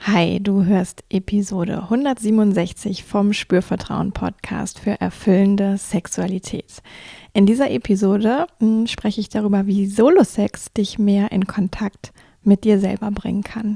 Hi, du hörst Episode 167 vom Spürvertrauen-Podcast für erfüllende Sexualität. In dieser Episode spreche ich darüber, wie Solo-Sex dich mehr in Kontakt mit dir selber bringen kann.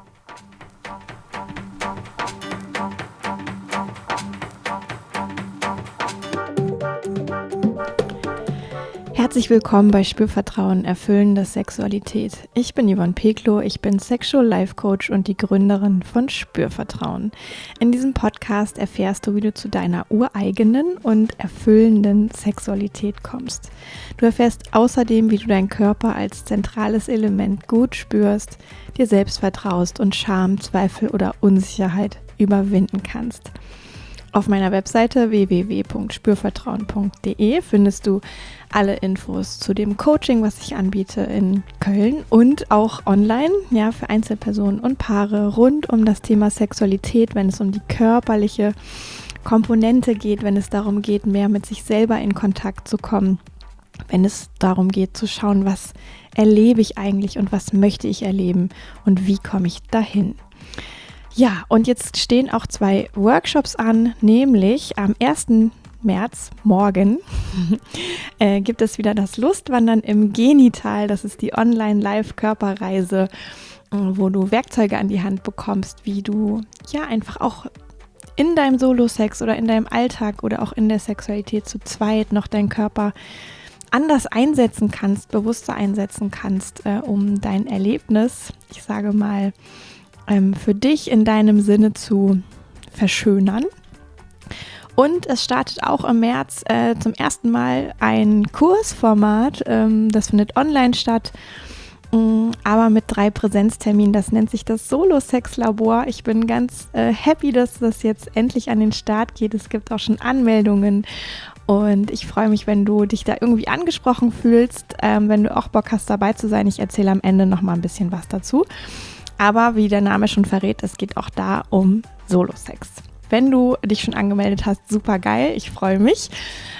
Herzlich willkommen bei Spürvertrauen, erfüllende Sexualität. Ich bin Yvonne Peklo, ich bin Sexual Life Coach und die Gründerin von Spürvertrauen. In diesem Podcast erfährst du, wie du zu deiner ureigenen und erfüllenden Sexualität kommst. Du erfährst außerdem, wie du deinen Körper als zentrales Element gut spürst, dir selbst vertraust und Scham, Zweifel oder Unsicherheit überwinden kannst. Auf meiner Webseite www.spürvertrauen.de findest du alle Infos zu dem Coaching, was ich anbiete in Köln und auch online, ja, für Einzelpersonen und Paare rund um das Thema Sexualität, wenn es um die körperliche Komponente geht, wenn es darum geht, mehr mit sich selber in Kontakt zu kommen, wenn es darum geht zu schauen, was erlebe ich eigentlich und was möchte ich erleben und wie komme ich dahin. Ja, und jetzt stehen auch 2 Workshops an, nämlich am 1. März, morgen, gibt es wieder das Lustwandern im Genital. Das ist die Online-Live-Körperreise, wo du Werkzeuge an die Hand bekommst, wie du ja einfach auch in deinem Solo-Sex oder in deinem Alltag oder auch in der Sexualität zu zweit noch deinen Körper anders einsetzen kannst, bewusster einsetzen kannst, um dein Erlebnis, ich sage mal, für dich in deinem Sinne zu verschönern. Und es startet auch im März zum ersten Mal ein Kursformat, das findet online statt, aber mit 3 Präsenzterminen. Das nennt sich das Solo-Sex-Labor. Ich bin ganz happy, dass das jetzt endlich an den Start geht. Es gibt auch schon Anmeldungen und ich freue mich, wenn du dich da irgendwie angesprochen fühlst, wenn du auch Bock hast, dabei zu sein. Ich erzähle am Ende noch mal ein bisschen was dazu. Aber wie der Name schon verrät, es geht auch da um Solo-Sex. Wenn du dich schon angemeldet hast, super geil, ich freue mich.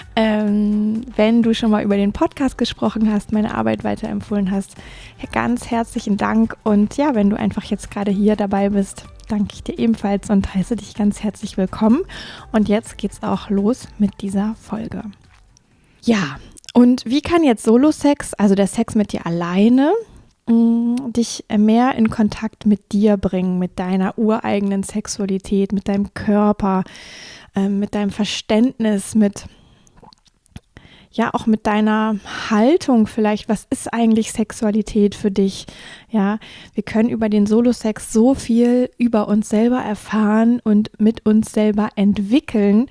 Wenn du schon mal über den Podcast gesprochen hast, meine Arbeit weiterempfohlen hast, ganz herzlichen Dank. Und ja, wenn du einfach jetzt gerade hier dabei bist, danke ich dir ebenfalls und heiße dich ganz herzlich willkommen. Und jetzt geht's auch los mit dieser Folge. Ja, und wie kann jetzt Solo-Sex, also der Sex mit dir alleine, dich mehr in Kontakt mit dir bringen, mit deiner ureigenen Sexualität, mit deinem Körper, mit deinem Verständnis, auch mit deiner Haltung vielleicht. Was ist eigentlich Sexualität für dich? Ja, wir können über den Solo-Sex so viel über uns selber erfahren und mit uns selber entwickeln,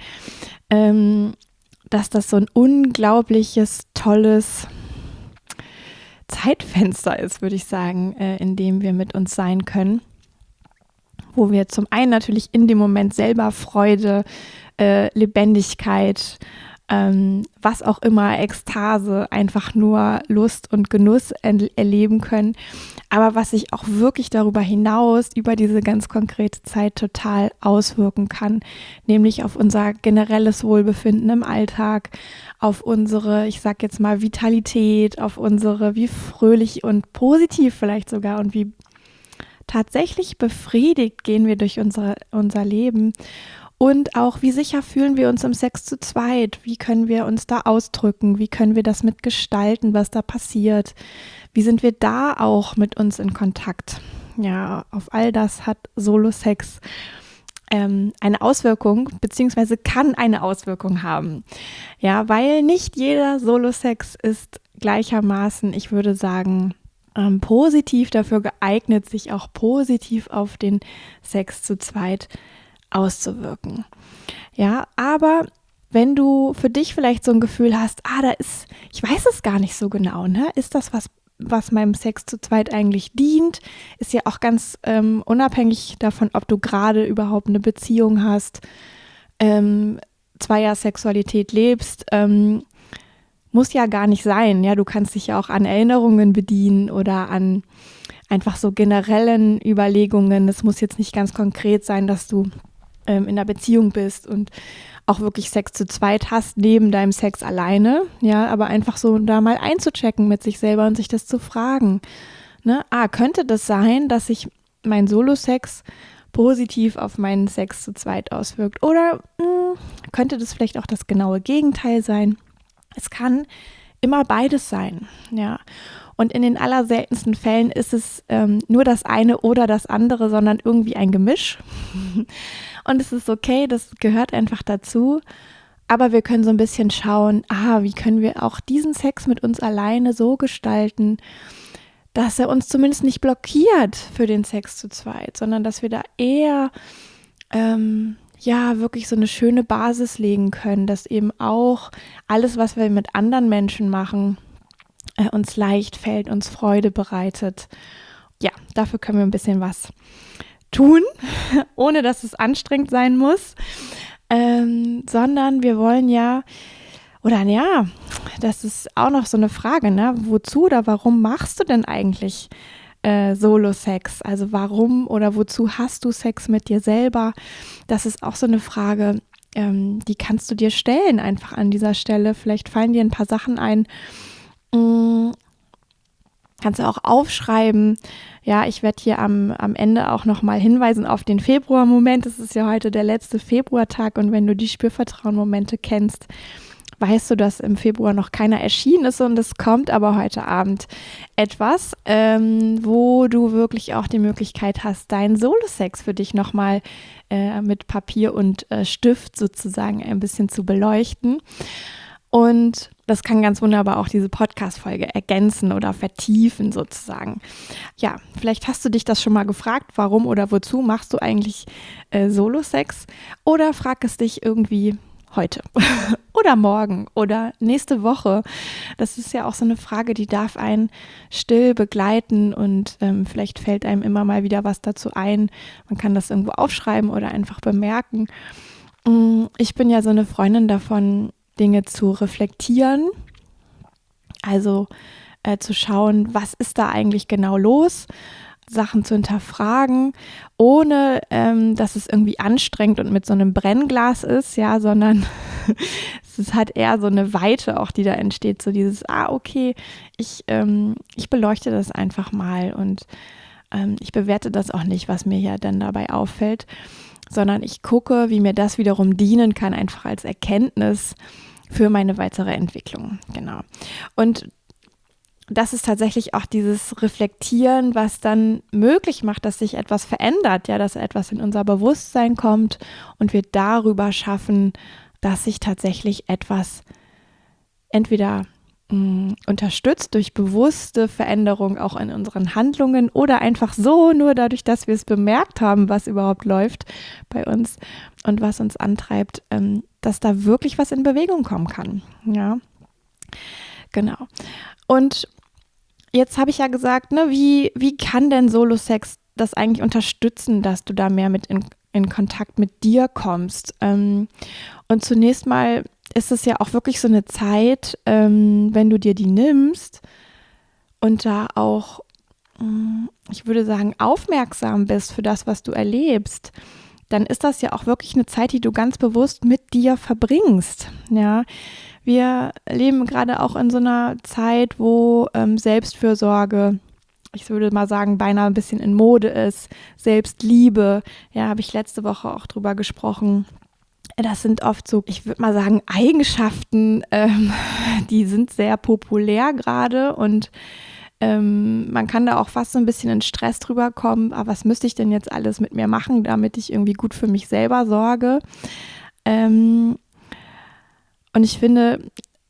dass das so ein unglaubliches, tolles Zeitfenster ist, würde ich sagen, in dem wir mit uns sein können, wo wir zum einen natürlich in dem Moment selber Freude, Lebendigkeit, was auch immer, Ekstase, einfach nur Lust und Genuss erleben können, aber was sich auch wirklich darüber hinaus, über diese ganz konkrete Zeit total auswirken kann, nämlich auf unser generelles Wohlbefinden im Alltag, auf unsere, ich sag jetzt mal, Vitalität, auf unsere, wie fröhlich und positiv vielleicht sogar und wie tatsächlich befriedigt gehen wir durch unser Leben. Und auch, wie sicher fühlen wir uns im Sex zu zweit? Wie können wir uns da ausdrücken? Wie können wir das mitgestalten, was da passiert? Wie sind wir da auch mit uns in Kontakt? Ja, auf all das hat Solo-Sex eine Auswirkung, beziehungsweise kann eine Auswirkung haben. Ja, weil nicht jeder Solo-Sex ist gleichermaßen, ich würde sagen, positiv dafür geeignet, sich auch positiv auf den Sex zu zweit auszuwirken. Ja, aber wenn du für dich vielleicht so ein Gefühl hast, ich weiß es gar nicht so genau, ne? Ist das was meinem Sex zu zweit eigentlich dient? Ist ja auch ganz unabhängig davon, ob du gerade überhaupt eine Beziehung hast, Zweier-Sexualität lebst, muss ja gar nicht sein. Ja, du kannst dich ja auch an Erinnerungen bedienen oder an einfach so generellen Überlegungen. Es muss jetzt nicht ganz konkret sein, dass du in einer Beziehung bist und auch wirklich Sex zu zweit hast, neben deinem Sex alleine, ja, aber einfach so da mal einzuchecken mit sich selber und sich das zu fragen, ne? Könnte das sein, dass ich mein Solo-Sex positiv auf meinen Sex zu zweit auswirkt. Oder könnte das vielleicht auch das genaue Gegenteil sein? Es kann immer beides sein, ja. Und in den allerseltensten Fällen ist es nur das eine oder das andere, sondern irgendwie ein Gemisch. Und es ist okay, das gehört einfach dazu. Aber wir können so ein bisschen schauen, wie können wir auch diesen Sex mit uns alleine so gestalten, dass er uns zumindest nicht blockiert für den Sex zu zweit, sondern dass wir da eher wirklich so eine schöne Basis legen können, dass eben auch alles, was wir mit anderen Menschen machen, uns leicht fällt, uns Freude bereitet. Ja, dafür können wir ein bisschen was tun, ohne dass es anstrengend sein muss, sondern wir wollen das ist auch noch so eine Frage, ne? Wozu oder warum machst du denn eigentlich Solo-Sex? Also warum oder wozu hast du Sex mit dir selber? Das ist auch so eine Frage, die kannst du dir stellen einfach an dieser Stelle. Vielleicht fallen dir ein paar Sachen ein. Kannst du auch aufschreiben. Ja, ich werde hier am Ende auch nochmal hinweisen auf den Februar-Moment. Es ist ja heute der letzte Februartag und wenn du die Spürvertrauen-Momente kennst, weißt du, dass im Februar noch keiner erschienen ist und es kommt aber heute Abend etwas, wo du wirklich auch die Möglichkeit hast, deinen Solo-Sex für dich nochmal mit Papier und Stift sozusagen ein bisschen zu beleuchten. Und das kann ganz wunderbar auch diese Podcast-Folge ergänzen oder vertiefen sozusagen. Ja, vielleicht hast du dich das schon mal gefragt, warum oder wozu machst du eigentlich Solo-Sex? Oder frag es dich irgendwie heute oder morgen oder nächste Woche. Das ist ja auch so eine Frage, die darf einen still begleiten und vielleicht fällt einem immer mal wieder was dazu ein. Man kann das irgendwo aufschreiben oder einfach bemerken. Ich bin ja so eine Freundin davon, Dinge zu reflektieren, also zu schauen, was ist da eigentlich genau los, Sachen zu hinterfragen, ohne dass es irgendwie anstrengend und mit so einem Brennglas ist, ja, sondern es hat eher so eine Weite auch, die da entsteht, so dieses, okay, ich beleuchte das einfach mal und ich bewerte das auch nicht, was mir ja dann dabei auffällt, sondern ich gucke, wie mir das wiederum dienen kann, einfach als Erkenntnis für meine weitere Entwicklung. Genau. Und das ist tatsächlich auch dieses Reflektieren, was dann möglich macht, dass sich etwas verändert, ja, dass etwas in unser Bewusstsein kommt und wir darüber schaffen, dass sich tatsächlich etwas entweder unterstützt durch bewusste Veränderung auch in unseren Handlungen oder einfach so, nur dadurch, dass wir es bemerkt haben, was überhaupt läuft bei uns und was uns antreibt, dass da wirklich was in Bewegung kommen kann. Ja, genau. Und jetzt habe ich ja gesagt, ne, wie kann denn Solo-Sex das eigentlich unterstützen, dass du da mehr mit in Kontakt mit dir kommst? Und zunächst mal ist es ja auch wirklich so eine Zeit, wenn du dir die nimmst und da auch, ich würde sagen, aufmerksam bist für das, was du erlebst, dann ist das ja auch wirklich eine Zeit, die du ganz bewusst mit dir verbringst. Ja, wir leben gerade auch in so einer Zeit, wo Selbstfürsorge, ich würde mal sagen, beinahe ein bisschen in Mode ist. Selbstliebe, ja, habe ich letzte Woche auch drüber gesprochen. Das sind oft so, ich würde mal sagen, Eigenschaften, die sind sehr populär gerade und man kann da auch fast so ein bisschen in Stress drüber kommen. Aber was müsste ich denn jetzt alles mit mir machen, damit ich irgendwie gut für mich selber sorge? Und ich finde,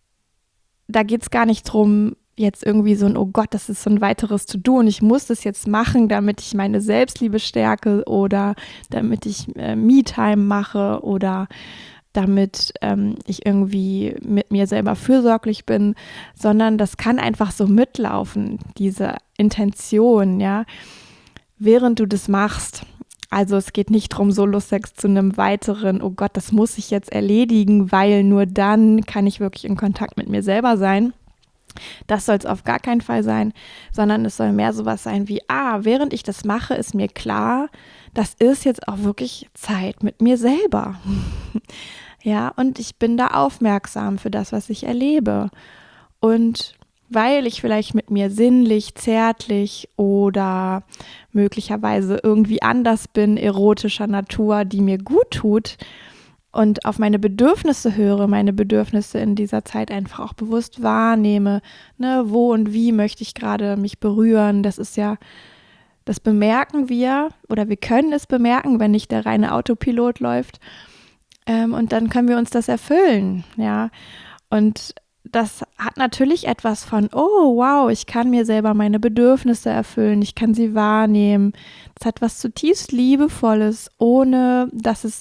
da geht es gar nicht drum, jetzt irgendwie so ein, oh Gott, das ist so ein weiteres To-Do und ich muss das jetzt machen, damit ich meine Selbstliebe stärke oder damit ich Me-Time mache oder damit ich irgendwie mit mir selber fürsorglich bin, sondern das kann einfach so mitlaufen, diese Intention, ja, während du das machst. Also es geht nicht darum, Solo-Sex zu einem weiteren, oh Gott, das muss ich jetzt erledigen, weil nur dann kann ich wirklich in Kontakt mit mir selber sein. Das soll es auf gar keinen Fall sein, sondern es soll mehr sowas sein wie, während ich das mache, ist mir klar, das ist jetzt auch wirklich Zeit mit mir selber. Ja, und ich bin da aufmerksam für das, was ich erlebe. Und weil ich vielleicht mit mir sinnlich, zärtlich oder möglicherweise irgendwie anders bin, erotischer Natur, die mir gut tut und auf meine Bedürfnisse höre, meine Bedürfnisse in dieser Zeit einfach auch bewusst wahrnehme, ne, wo und wie möchte ich gerade mich berühren, das bemerken wir oder wir können es bemerken, wenn nicht der reine Autopilot läuft, und dann können wir uns das erfüllen, ja, und das hat natürlich etwas von, oh wow, ich kann mir selber meine Bedürfnisse erfüllen, ich kann sie wahrnehmen. Das hat was zutiefst Liebevolles, ohne dass es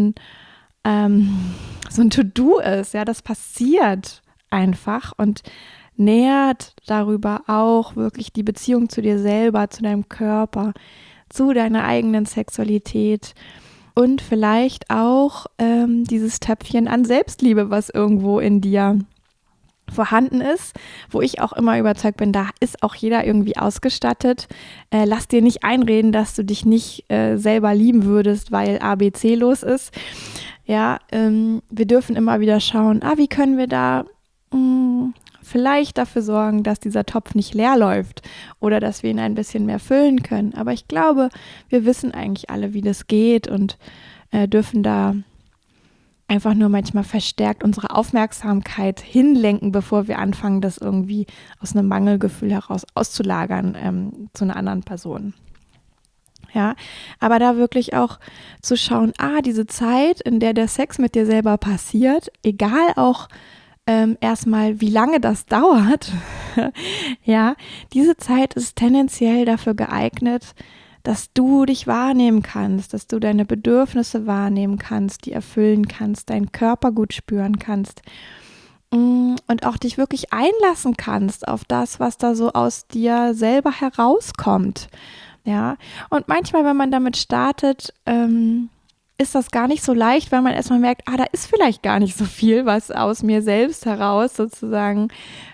so ein To-Do ist. Ja, das passiert einfach und nährt darüber auch wirklich die Beziehung zu dir selber, zu deinem Körper, zu deiner eigenen Sexualität. Und vielleicht auch dieses Töpfchen an Selbstliebe, was irgendwo in dir vorhanden ist, wo ich auch immer überzeugt bin, da ist auch jeder irgendwie ausgestattet. Lass dir nicht einreden, dass du dich nicht selber lieben würdest, weil ABC los ist. Ja, wir dürfen immer wieder schauen, wie können wir da vielleicht dafür sorgen, dass dieser Topf nicht leer läuft oder dass wir ihn ein bisschen mehr füllen können. Aber ich glaube, wir wissen eigentlich alle, wie das geht und dürfen da einfach nur manchmal verstärkt unsere Aufmerksamkeit hinlenken, bevor wir anfangen, das irgendwie aus einem Mangelgefühl heraus auszulagern zu einer anderen Person. Ja, aber da wirklich auch zu schauen, diese Zeit, in der der Sex mit dir selber passiert, egal auch erstmal, wie lange das dauert, ja, diese Zeit ist tendenziell dafür geeignet, dass du dich wahrnehmen kannst, dass du deine Bedürfnisse wahrnehmen kannst, die erfüllen kannst, deinen Körper gut spüren kannst und auch dich wirklich einlassen kannst auf das, was da so aus dir selber herauskommt. Ja, und manchmal, wenn man damit startet, ist das gar nicht so leicht, weil man erstmal merkt, da ist vielleicht gar nicht so viel, was aus mir selbst heraus sozusagen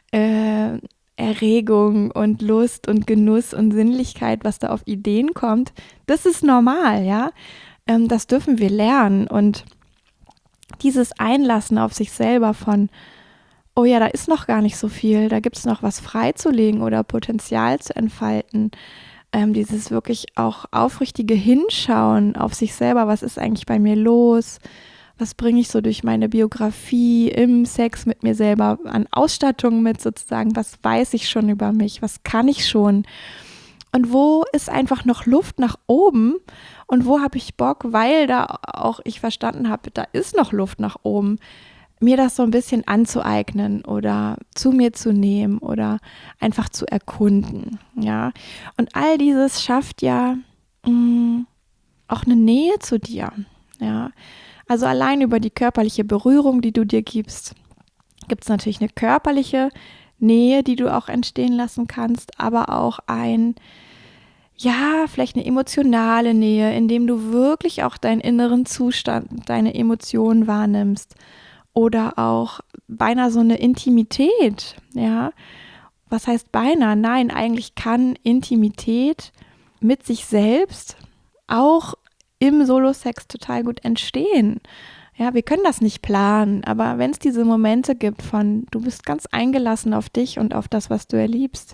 Erregung und Lust und Genuss und Sinnlichkeit, was da auf Ideen kommt, das ist normal, ja. Das dürfen wir lernen und dieses Einlassen auf sich selber von, oh ja, da ist noch gar nicht so viel, da gibt es noch was freizulegen oder Potenzial zu entfalten, dieses wirklich auch aufrichtige Hinschauen auf sich selber, was ist eigentlich bei mir los, was bringe ich so durch meine Biografie im Sex mit mir selber an Ausstattung mit sozusagen, was weiß ich schon über mich, was kann ich schon und wo ist einfach noch Luft nach oben und wo habe ich Bock, weil da auch ich verstanden habe, da ist noch Luft nach oben, mir das so ein bisschen anzueignen oder zu mir zu nehmen oder einfach zu erkunden, ja. Und all dieses schafft ja auch eine Nähe zu dir, ja. Also allein über die körperliche Berührung, die du dir gibst, gibt es natürlich eine körperliche Nähe, die du auch entstehen lassen kannst, aber auch vielleicht eine emotionale Nähe, indem du wirklich auch deinen inneren Zustand, deine Emotionen wahrnimmst. Oder auch beinahe so eine Intimität, ja. Was heißt beinahe? Nein, eigentlich kann Intimität mit sich selbst auch im Solo-Sex total gut entstehen. Ja, wir können das nicht planen, aber wenn es diese Momente gibt von, du bist ganz eingelassen auf dich und auf das, was du erlebst,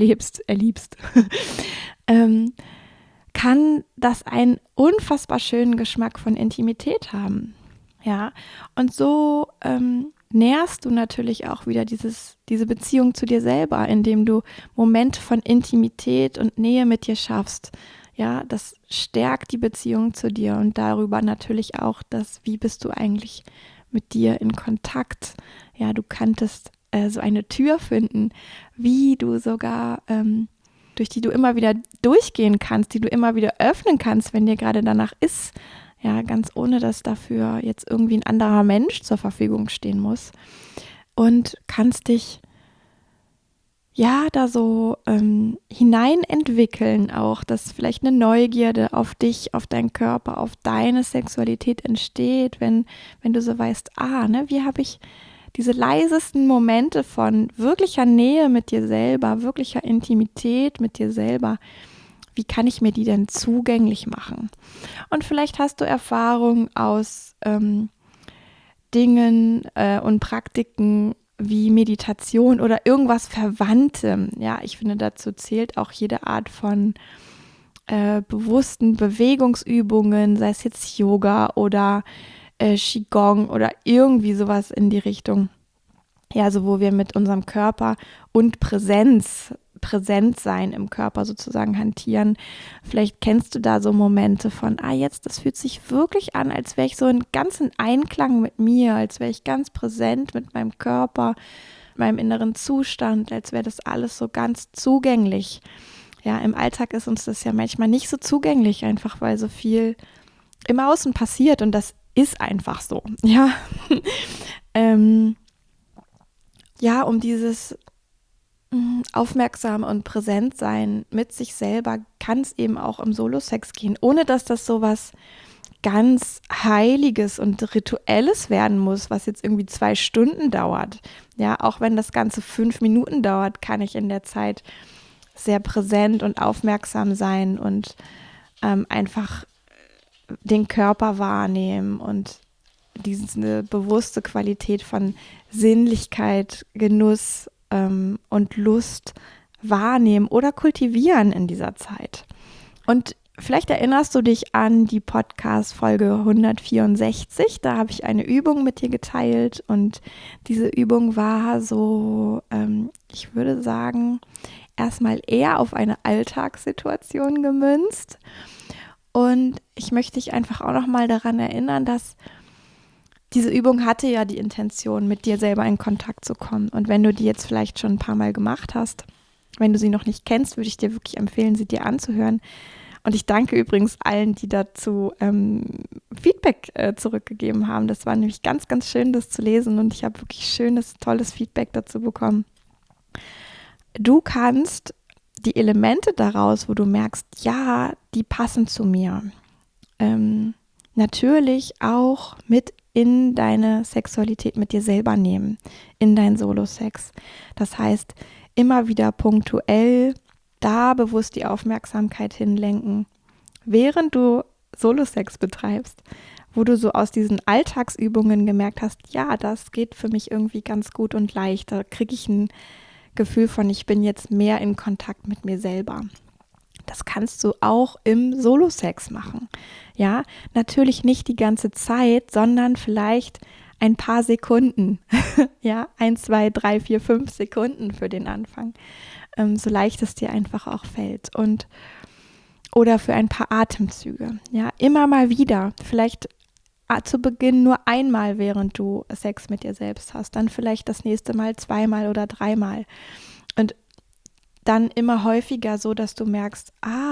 kann das einen unfassbar schönen Geschmack von Intimität haben. Ja, und so nährst du natürlich auch wieder diese Beziehung zu dir selber, indem du Momente von Intimität und Nähe mit dir schaffst. Ja, das stärkt die Beziehung zu dir und darüber natürlich auch wie bist du eigentlich mit dir in Kontakt. Ja, du kanntest so eine Tür finden, wie du sogar, durch die du immer wieder durchgehen kannst, die du immer wieder öffnen kannst, wenn dir gerade danach ist. Ja, ganz ohne, dass dafür jetzt irgendwie ein anderer Mensch zur Verfügung stehen muss. Und kannst dich da so hineinentwickeln auch, dass vielleicht eine Neugierde auf dich, auf deinen Körper, auf deine Sexualität entsteht, wenn du so weißt, wie habe ich diese leisesten Momente von wirklicher Nähe mit dir selber, wirklicher Intimität mit dir selber, wie kann ich mir die denn zugänglich machen? Und vielleicht hast du Erfahrung aus Dingen und Praktiken wie Meditation oder irgendwas Verwandtem. Ja, ich finde, dazu zählt auch jede Art von bewussten Bewegungsübungen, sei es jetzt Yoga oder Qigong oder irgendwie sowas in die Richtung. Ja, so wo wir mit unserem Körper und präsent sein im Körper sozusagen hantieren. Vielleicht kennst du da so Momente von, jetzt, das fühlt sich wirklich an, als wäre ich so in ganzen Einklang mit mir, als wäre ich ganz präsent mit meinem Körper, meinem inneren Zustand, als wäre das alles so ganz zugänglich. Ja, im Alltag ist uns das ja manchmal nicht so zugänglich, einfach weil so viel im Außen passiert und das ist einfach so, ja. Ja, um dieses Aufmerksam und Präsentsein mit sich selber kann es eben auch im Solo-Sex gehen, ohne dass das so was ganz Heiliges und Rituelles werden muss, was jetzt irgendwie 2 Stunden dauert. Ja, auch wenn das Ganze 5 Minuten dauert, kann ich in der Zeit sehr präsent und aufmerksam sein und einfach den Körper wahrnehmen und diese bewusste Qualität von Sinnlichkeit, Genuss und Lust wahrnehmen oder kultivieren in dieser Zeit. Und vielleicht erinnerst du dich an die Podcast-Folge 164, da habe ich eine Übung mit dir geteilt und diese Übung war so, ich würde sagen, erstmal eher auf eine Alltagssituation gemünzt. Und ich möchte dich einfach auch nochmal daran erinnern, dass diese Übung hatte ja die Intention, mit dir selber in Kontakt zu kommen. Und wenn du die jetzt vielleicht schon ein paar Mal gemacht hast, wenn du sie noch nicht kennst, würde ich dir wirklich empfehlen, sie dir anzuhören. Und ich danke übrigens allen, die dazu Feedback zurückgegeben haben. Das war nämlich ganz, ganz schön, das zu lesen. Und ich habe wirklich schönes, tolles Feedback dazu bekommen. Du kannst die Elemente daraus, wo du merkst, ja, die passen zu mir, natürlich auch mit in deine Sexualität mit dir selber nehmen, in deinen Solo-Sex. Das heißt, immer wieder punktuell da bewusst die Aufmerksamkeit hinlenken, während du Solo-Sex betreibst, wo du so aus diesen Alltagsübungen gemerkt hast, ja, das geht für mich irgendwie ganz gut und leicht, da kriege ich ein Gefühl von, ich bin jetzt mehr in Kontakt mit mir selber. Das kannst du auch im Solo-Sex machen. Ja, natürlich nicht die ganze Zeit, sondern vielleicht ein paar Sekunden. Ja, 1, 2, 3, 4, 5 Sekunden für den Anfang. So leicht es dir einfach auch fällt. Oder für ein paar Atemzüge. Ja, immer mal wieder. Vielleicht zu Beginn nur einmal, während du Sex mit dir selbst hast. Dann vielleicht das nächste Mal 2-mal oder 3-mal. Und dann immer häufiger so, dass du merkst,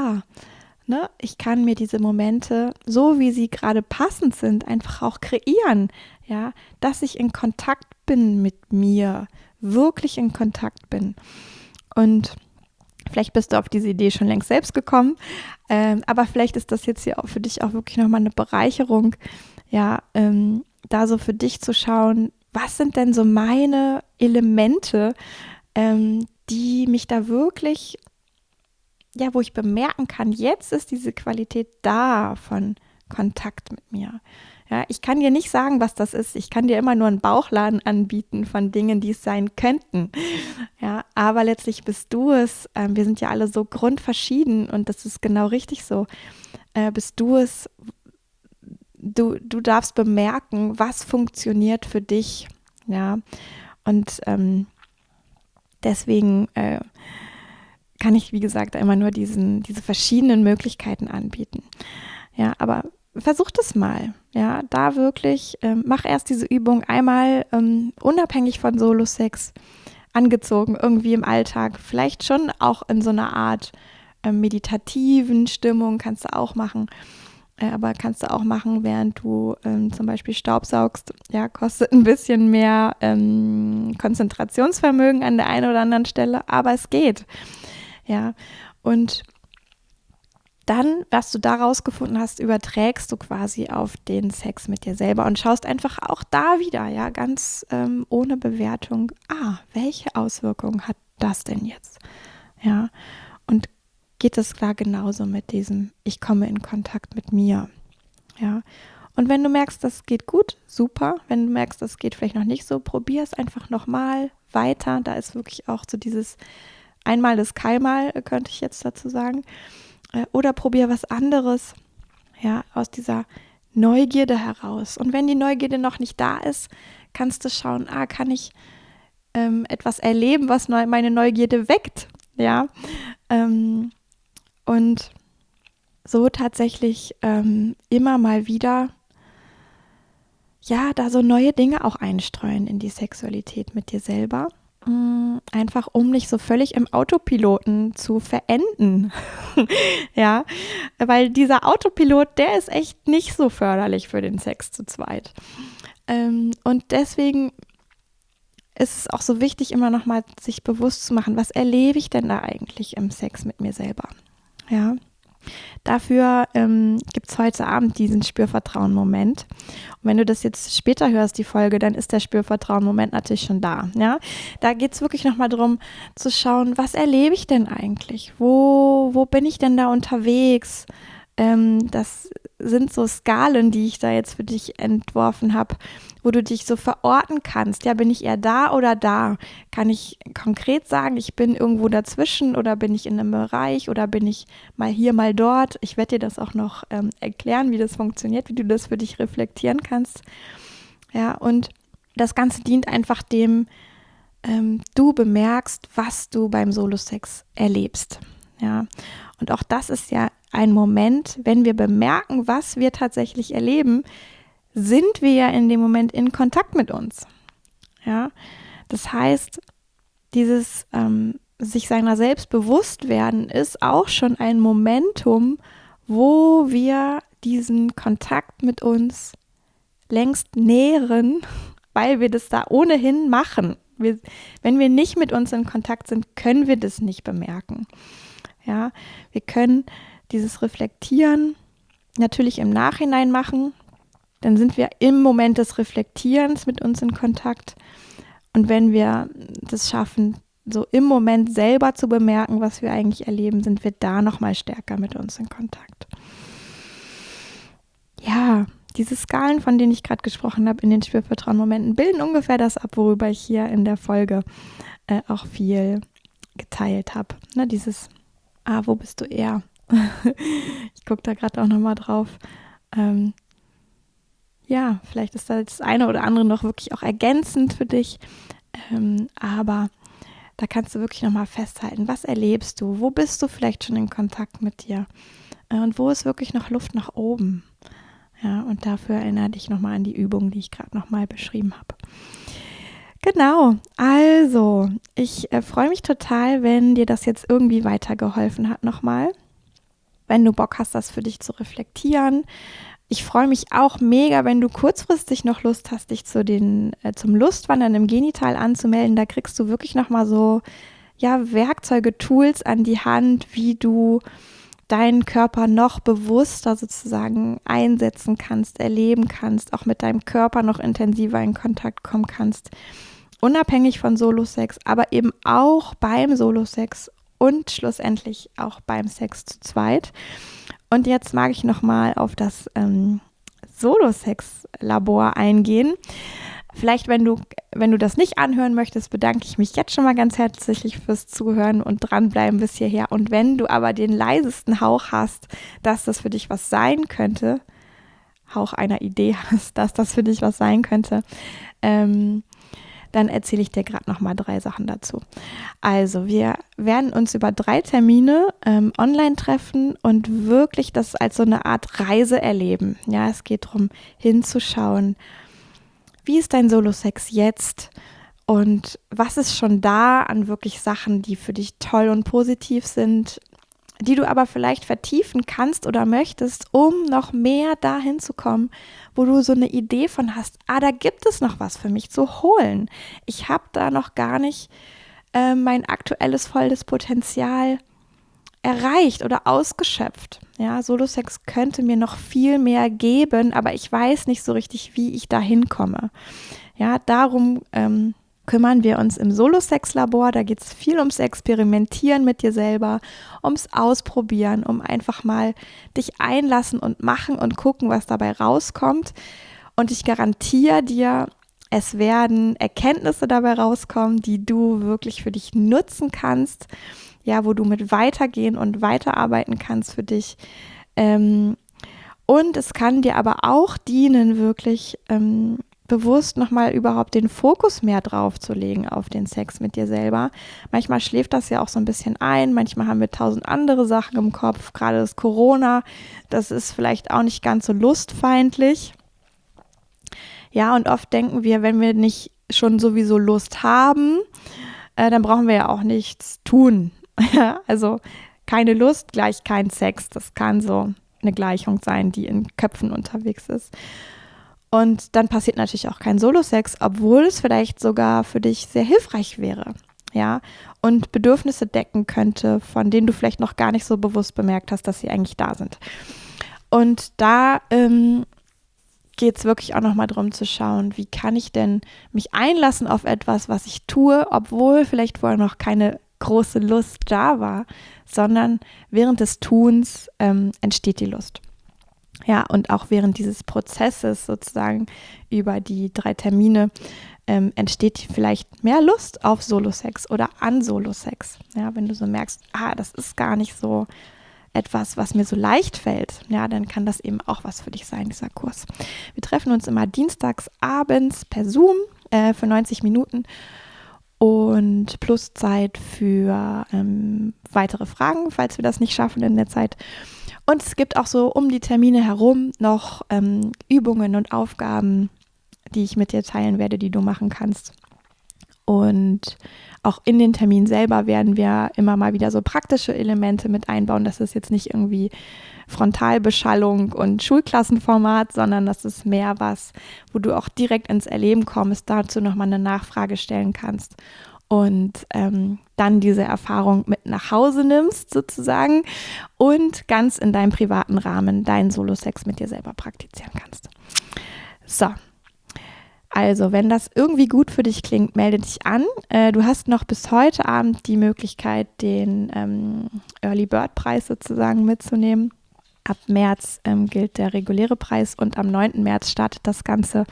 ich kann mir diese Momente, so wie sie gerade passend sind, einfach auch kreieren, ja, dass ich in Kontakt bin mit mir, wirklich in Kontakt bin. Und vielleicht bist du auf diese Idee schon längst selbst gekommen, aber vielleicht ist das jetzt hier auch für dich auch wirklich nochmal eine Bereicherung, ja, da so für dich zu schauen, was sind denn so meine Elemente, die mich da wirklich, ja, wo ich bemerken kann, jetzt ist diese Qualität da von Kontakt mit mir. Ja, ich kann dir nicht sagen, was das ist. Ich kann dir immer nur einen Bauchladen anbieten von Dingen, die es sein könnten. Ja, aber letztlich bist du es. Wir sind ja alle so grundverschieden und das ist genau richtig so. Bist du es. Du darfst bemerken, was funktioniert für dich. Ja, und deswegen kann ich, wie gesagt, immer nur diese verschiedenen Möglichkeiten anbieten. Ja, aber versuch das mal. Ja, da wirklich, mach erst diese Übung einmal unabhängig von Solo-Sex angezogen, irgendwie im Alltag. Vielleicht schon auch in so einer Art meditativen Stimmung kannst du auch machen. Aber kannst du auch machen, während du zum Beispiel Staubsaugst. Ja, kostet ein bisschen mehr Konzentrationsvermögen an der einen oder anderen Stelle, aber es geht. Ja, und dann, was du da rausgefunden hast, überträgst du quasi auf den Sex mit dir selber und schaust einfach auch da wieder, ja, ganz ohne Bewertung, welche Auswirkungen hat das denn jetzt? Ja, und geht es klar genauso mit diesem, ich komme in Kontakt mit mir, ja, Und wenn du merkst, das geht gut, super. Wenn du merkst, das geht vielleicht noch nicht so, probier es einfach nochmal weiter. Da ist wirklich auch so dieses einmal das Keinmal, könnte ich jetzt dazu sagen. Oder probier was anderes, ja, aus dieser Neugierde heraus. Und wenn die Neugierde noch nicht da ist, kannst du schauen, kann ich etwas erleben, was meine Neugierde weckt, ja. Und so tatsächlich immer mal wieder, ja, da so neue Dinge auch einstreuen in die Sexualität mit dir selber. Einfach um nicht so völlig im Autopiloten zu verenden. Ja, weil dieser Autopilot, der ist echt nicht so förderlich für den Sex zu zweit. Und deswegen ist es auch so wichtig, immer nochmal sich bewusst zu machen, was erlebe ich denn da eigentlich im Sex mit mir selber? Ja. Dafür gibt es heute Abend diesen Spürvertrauen-Moment. Und wenn du das jetzt später hörst, die Folge, dann ist der Spürvertrauen-Moment natürlich schon da. Ja? Da geht es wirklich nochmal darum zu schauen, was erlebe ich denn eigentlich? Wo bin ich denn da unterwegs? Das sind so Skalen, die ich da jetzt für dich entworfen habe, wo du dich so verorten kannst. Ja, bin ich eher da oder da? Kann ich konkret sagen, ich bin irgendwo dazwischen oder bin ich in einem Bereich oder bin ich mal hier, mal dort? Ich werde dir das auch noch erklären, wie das funktioniert, wie du das für dich reflektieren kannst. Ja, und das Ganze dient einfach dem, du bemerkst, was du beim Solo-Sex erlebst. Ja, und auch das ist ja ein Moment, wenn wir bemerken, was wir tatsächlich erleben, sind wir ja in dem Moment in Kontakt mit uns. Ja, das heißt, dieses sich seiner selbst bewusst werden ist auch schon ein Momentum, wo wir diesen Kontakt mit uns längst nähren, weil wir das da ohnehin machen. Wenn wir nicht mit uns in Kontakt sind, können wir das nicht bemerken. Ja, wir können dieses Reflektieren natürlich im Nachhinein machen. Dann sind wir im Moment des Reflektierens mit uns in Kontakt. Und wenn wir das schaffen, so im Moment selber zu bemerken, was wir eigentlich erleben, sind wir da nochmal stärker mit uns in Kontakt. Ja, diese Skalen, von denen ich gerade gesprochen habe in den Spürvertrauen-Momenten, bilden ungefähr das ab, worüber ich hier in der Folge auch viel geteilt habe. Ne, dieses wo bist du eher? Ich gucke da gerade auch nochmal drauf. Ja, vielleicht ist da das eine oder andere noch wirklich auch ergänzend für dich. Aber da kannst du wirklich nochmal festhalten, was erlebst du? Wo bist du vielleicht schon in Kontakt mit dir? Und wo ist wirklich noch Luft nach oben? Ja, und dafür erinnere dich nochmal an die Übung, die ich gerade nochmal beschrieben habe. Genau, also ich freue mich total, wenn dir das jetzt irgendwie weitergeholfen hat nochmal, wenn du Bock hast, das für dich zu reflektieren. Ich freue mich auch mega, wenn du kurzfristig noch Lust hast, dich zum Lustwandern im Genital anzumelden. Da kriegst du wirklich nochmal so Werkzeuge, Tools an die Hand, wie du deinen Körper noch bewusster sozusagen einsetzen kannst, erleben kannst, auch mit deinem Körper noch intensiver in Kontakt kommen kannst. Unabhängig von Solo-Sex, aber eben auch beim Solo-Sex und schlussendlich auch beim Sex zu zweit. Und jetzt mag ich nochmal auf das Solo-Sex-Labor eingehen. Vielleicht, wenn du das nicht anhören möchtest, bedanke ich mich jetzt schon mal ganz herzlich fürs Zuhören und dranbleiben bis hierher. Und wenn du aber den leisesten Hauch hast, dass das für dich was sein könnte, Hauch einer Idee hast, dass das für dich was sein könnte, dann erzähle ich dir gerade nochmal 3 Sachen dazu. Also wir werden uns über 3 Termine online treffen und wirklich das als so eine Art Reise erleben. Ja, es geht darum, hinzuschauen, wie ist dein Solo-Sex jetzt und was ist schon da an wirklich Sachen, die für dich toll und positiv sind, die du aber vielleicht vertiefen kannst oder möchtest, um noch mehr dahin zu kommen, wo du so eine Idee von hast, da gibt es noch was für mich zu holen. Ich habe da noch gar nicht mein aktuelles volles Potenzial erreicht oder ausgeschöpft. Ja, Solo-Sex könnte mir noch viel mehr geben, aber ich weiß nicht so richtig, wie ich da hinkomme. Ja, darum kümmern wir uns im Solo-Sex-Labor. Da geht es viel ums Experimentieren mit dir selber, ums Ausprobieren, um einfach mal dich einlassen und machen und gucken, was dabei rauskommt. Und ich garantiere dir, es werden Erkenntnisse dabei rauskommen, die du wirklich für dich nutzen kannst, ja, wo du mit weitergehen und weiterarbeiten kannst für dich. Und es kann dir aber auch dienen, wirklich bewusst nochmal überhaupt den Fokus mehr drauf zu legen auf den Sex mit dir selber. Manchmal schläft das ja auch so ein bisschen ein, manchmal haben wir 1000 andere Sachen im Kopf, gerade das Corona, das ist vielleicht auch nicht ganz so lustfeindlich. Ja, und oft denken wir, wenn wir nicht schon sowieso Lust haben, dann brauchen wir ja auch nichts tun. Also keine Lust gleich kein Sex, das kann so eine Gleichung sein, die in Köpfen unterwegs ist. Und dann passiert natürlich auch kein Solo-Sex, obwohl es vielleicht sogar für dich sehr hilfreich wäre, ja, und Bedürfnisse decken könnte, von denen du vielleicht noch gar nicht so bewusst bemerkt hast, dass sie eigentlich da sind. Und da geht es wirklich auch nochmal darum zu schauen, wie kann ich denn mich einlassen auf etwas, was ich tue, obwohl vielleicht vorher noch keine große Lust da war, sondern während des Tuns entsteht die Lust. Ja, und auch während dieses Prozesses sozusagen über die 3 Termine entsteht vielleicht mehr Lust auf Solo-Sex oder an Solo-Sex. Ja, wenn du so merkst, das ist gar nicht so etwas, was mir so leicht fällt, ja, dann kann das eben auch was für dich sein, dieser Kurs. Wir treffen uns immer dienstags abends per Zoom für 90 Minuten und plus Zeit für weitere Fragen, falls wir das nicht schaffen in der Zeit. Und es gibt auch so um die Termine herum noch Übungen und Aufgaben, die ich mit dir teilen werde, die du machen kannst. Und auch in den Termin selber werden wir immer mal wieder so praktische Elemente mit einbauen. Das ist jetzt nicht irgendwie Frontalbeschallung und Schulklassenformat, sondern das ist mehr was, wo du auch direkt ins Erleben kommst, dazu nochmal eine Nachfrage stellen kannst und dann diese Erfahrung mit nach Hause nimmst sozusagen und ganz in deinem privaten Rahmen deinen Solo-Sex mit dir selber praktizieren kannst. So. Also, wenn das irgendwie gut für dich klingt, melde dich an. Du hast noch bis heute Abend die Möglichkeit, den Early Bird Preis sozusagen mitzunehmen. Ab März gilt der reguläre Preis und am 9. März startet das Ganze.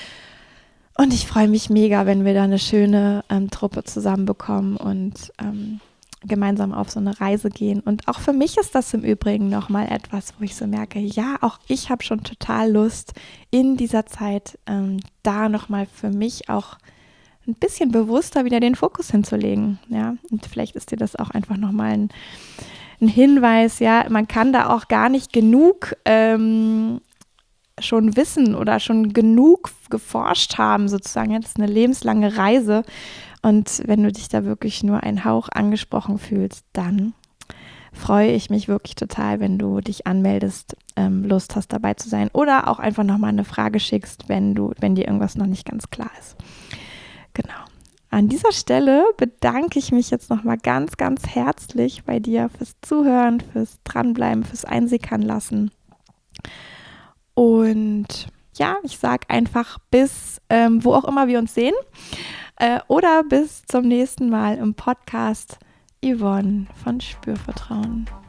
Und ich freue mich mega, wenn wir da eine schöne Truppe zusammenbekommen und gemeinsam auf so eine Reise gehen. Und auch für mich ist das im Übrigen nochmal etwas, wo ich so merke, ja, auch ich habe schon total Lust, in dieser Zeit da nochmal für mich auch ein bisschen bewusster wieder den Fokus hinzulegen. Ja, und vielleicht ist dir das auch einfach nochmal ein Hinweis, ja, man kann da auch gar nicht genug schon wissen oder schon genug geforscht haben, sozusagen. Das ist eine lebenslange Reise. Und wenn du dich da wirklich nur einen Hauch angesprochen fühlst, dann freue ich mich wirklich total, wenn du dich anmeldest, Lust hast, dabei zu sein oder auch einfach nochmal eine Frage schickst, wenn dir irgendwas noch nicht ganz klar ist. Genau. An dieser Stelle bedanke ich mich jetzt nochmal ganz, ganz herzlich bei dir fürs Zuhören, fürs Dranbleiben, fürs Einsickern lassen. Und ja, ich sage einfach bis, wo auch immer wir uns sehen, oder bis zum nächsten Mal im Podcast. Yvonne von Spürvertrauen.